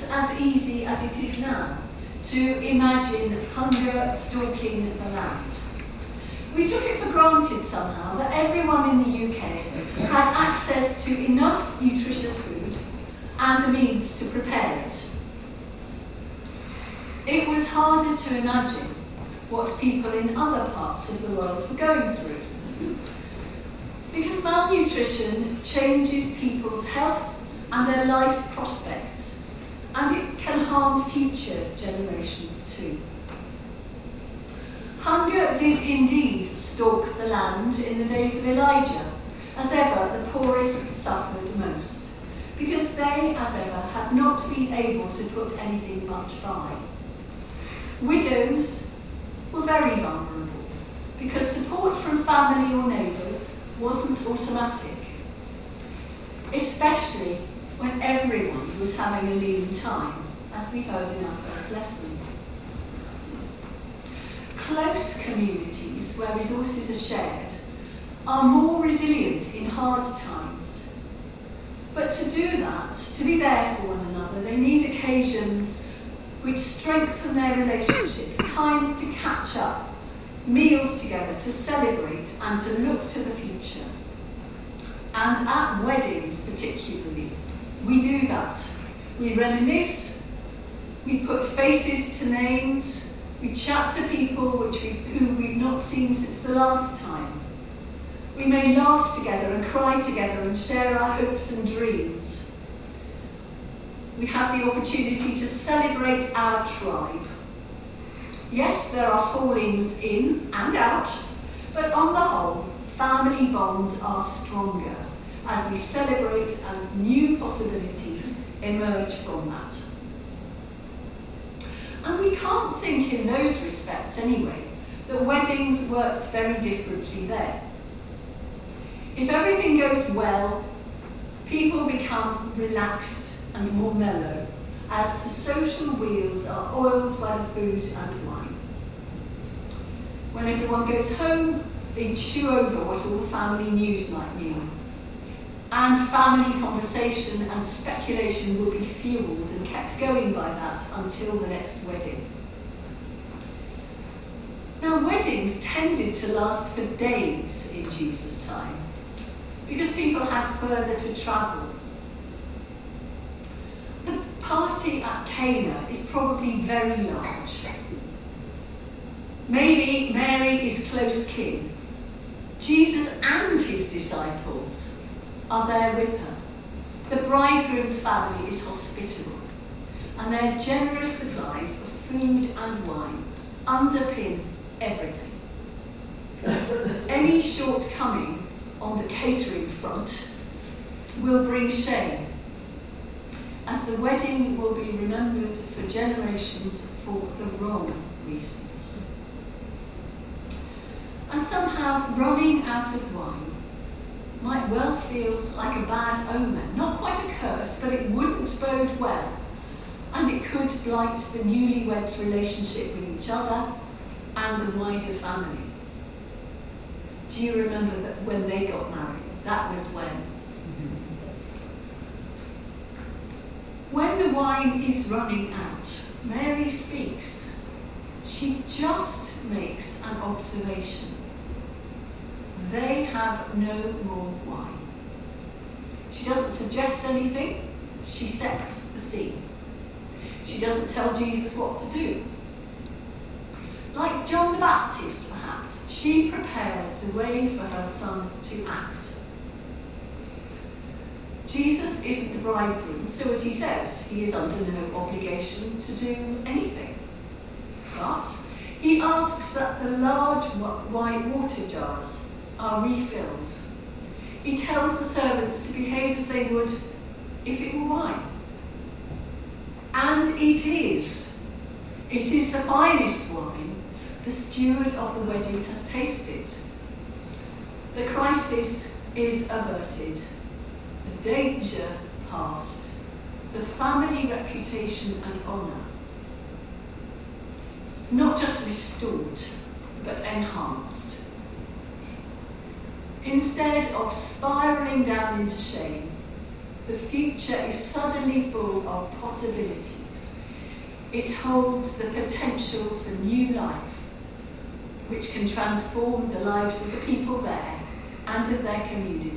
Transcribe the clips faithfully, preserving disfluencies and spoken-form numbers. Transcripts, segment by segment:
as easy as it is now to imagine hunger stalking the land. We took it for granted somehow that everyone in the U K had access to enough nutritious food and the means to prepare it. It was harder to imagine what people in other parts of the world were going through. Because malnutrition changes people's health and their life prospects, and it can harm future generations too. Hunger did indeed stalk the land in the days of Elijah. As ever, the poorest suffered most, because they, as ever, had not been able to put anything much by. Widows were very vulnerable, because support from family or neighbours wasn't automatic, especially when everyone was having a lean time, as we heard in our first lesson. Close communities where resources are shared are more resilient in hard times. But to do that, to be there for one another, they need occasions which strengthen their relationships, times to catch up, meals together, to celebrate and to look to the future. And at weddings particularly, we do that. We reminisce, we put faces to names, we chat to people which we, who we've not seen since the last time. We may laugh together and cry together and share our hopes and dreams. We have the opportunity to celebrate our tribe. Yes, there are fallings in and out, but on the whole, family bonds are stronger as we celebrate and new possibilities emerge from that. And we can't think in those respects anyway that weddings worked very differently there. If everything goes well, people become relaxed and more mellow as the social wheels are oiled by the food and wine. When everyone goes home, they chew over what all the family news might mean. And family conversation and speculation will be fueled and kept going by that until the next wedding. Now, weddings tended to last for days in Jesus' time because people had further to travel. The party at Cana is probably very large. Maybe Mary is close kin. Jesus and his disciples are there with her. The bridegroom's family is hospitable, and their generous supplies of food and wine underpin everything. Any shortcoming on the catering front will bring shame, as the wedding will be remembered for generations for the wrong reasons. And somehow running out of wine might well feel like a bad omen, not quite a curse, but it wouldn't bode well, and it could blight the newlyweds' relationship with each other and the wider family. Do you remember that when they got married? That was when. When the wine is running out, Mary speaks. She just makes an observation. They have no more wine. She doesn't suggest anything, she sets the scene. She doesn't tell Jesus what to do. Like John the Baptist, perhaps, she prepares the way for her son to act. Jesus isn't the bridegroom, so as he says, he is under no obligation to do anything. But he asks that the large white water jars are refilled. He tells the servants to behave as they would if it were wine. And it is. It is the finest wine the steward of the wedding has tasted. The crisis is averted. The danger past. The family reputation and honour not just restored, but enhanced. Instead of spiralling down into shame, the future is suddenly full of possibilities. It holds the potential for new life, which can transform the lives of the people there and of their communities.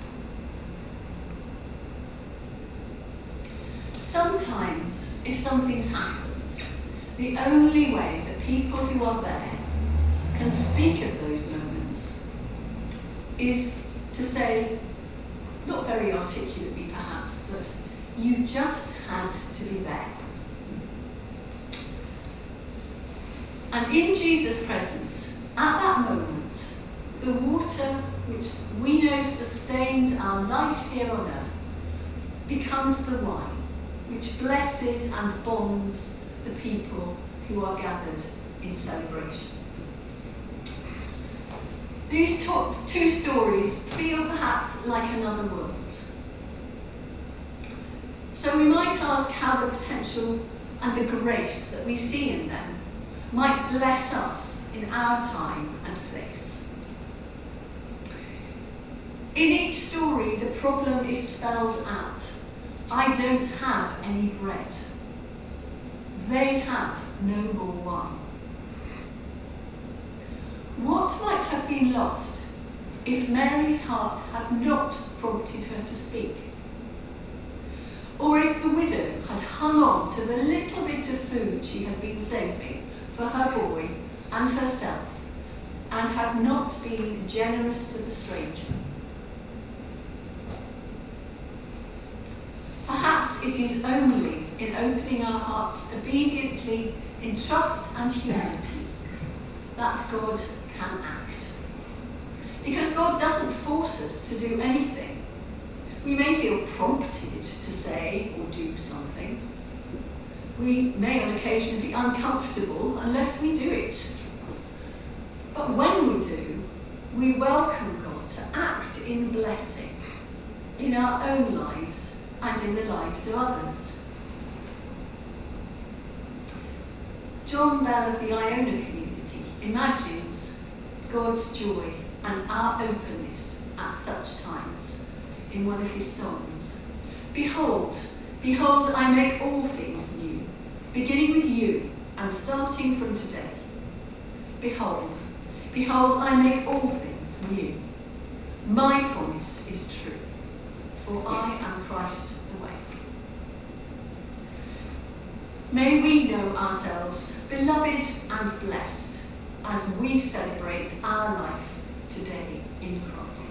Sometimes, if something's happened, the only way that people who are there can speak of those moments is to say, not very articulately perhaps, but you just had to be there. And in Jesus' presence, at that moment, the water which we know sustains our life here on earth becomes the wine which blesses and bonds the people who are gathered in celebration. These two stories feel perhaps like another world. So we might ask how the potential and the grace that we see in them might bless us in our time and place. In each story, the problem is spelled out. I don't have any bread. They have no more wine. What might have been lost if Mary's heart had not prompted her to speak? Or if the widow had hung on to the little bit of food she had been saving for her boy and herself, and had not been generous to the stranger? Perhaps it is only in opening our hearts obediently in trust and humility that God can act. Because God doesn't force us to do anything. We may feel prompted to say or do something. We may on occasion be uncomfortable unless we do it. But when we do, we welcome God to act in blessing in our own lives and in the lives of others. John Bell of the Iona community imagines God's joy and our openness at such times in one of his songs. Behold, behold, I make all things new, beginning with you and starting from today. Behold, behold, I make all things new. My promise is true, for I am Christ the way. May we know ourselves beloved and blessed as we celebrate our life today in Christ.